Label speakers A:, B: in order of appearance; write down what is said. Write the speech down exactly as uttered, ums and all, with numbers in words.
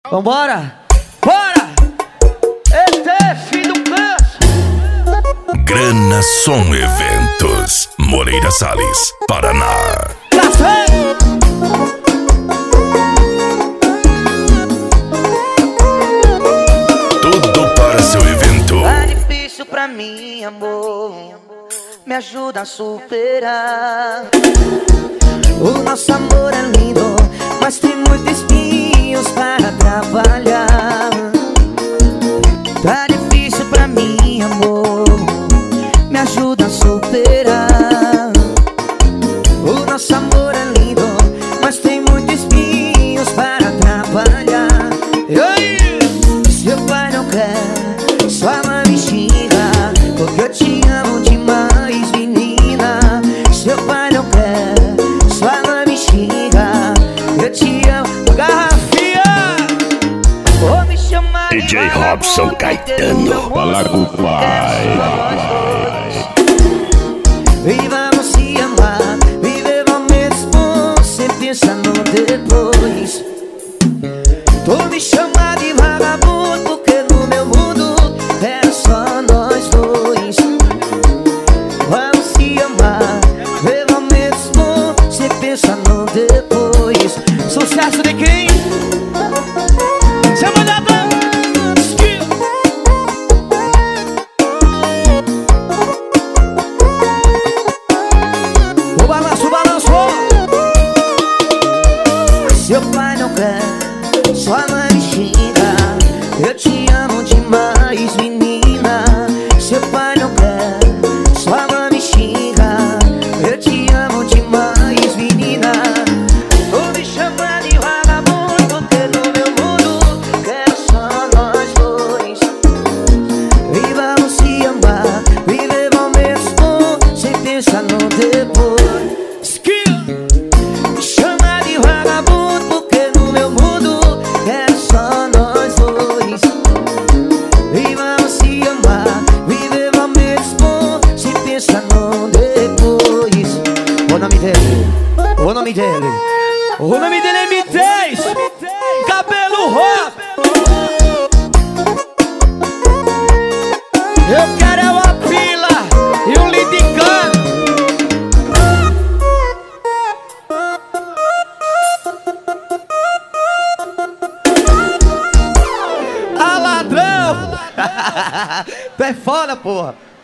A: Vambora! Bora! Esse é filho do canso!
B: Grana Som Eventos, Moreira Salles, Paraná.
A: Café!
B: Tudo para seu evento.
C: Tá difícil pra mim, amor, me ajuda a superar. O nosso amor é lindo, mas tem muitos espinhos para trabalhar. Tá difícil pra mim, amor, me ajuda a superar. O nosso amor é lindo, mas tem muitos espinhos para trabalhar. E aí? Seu pai não quer, sua mãe me xinga, porque eu te amo demais, menina. Seu pai não quer, sua mãe me xinga, eu te amo. Garrafinha! Vou me chamar
B: D J Robson Caetano.
D: Fala com o pai.
C: E vamos se amar, viver momentos bons, sem pensar no depois. Tô me chamando de vagabundo, porque no meu mundo era só nós dois. Vamos se amar, viver momentos bons, sem pensar no depois.
A: Sucesso de quem? Chama da banda! O balanço, o balanço!
C: Seu pai não quer, sua mãe me xinga, eu te amo demais, menina. Seu pai não quer, sua mãe me xinga, eu te amo demais, menina. Vou me chamar de vagabundo, porque no meu mundo quero só nós dois. E vamos se amar, viver momentos bons, sem pensar no depois. Me chama de vagabundo, porque no meu mundo quero só nós dois. E vamos se amar, viver momentos bons, sem pensar no depois. O nome dele,
A: O nome dele, o nome dele é M três, cabelo rock. Eu quero é uma pila e um liticano. Ah, ladrão! Tu é foda, porra.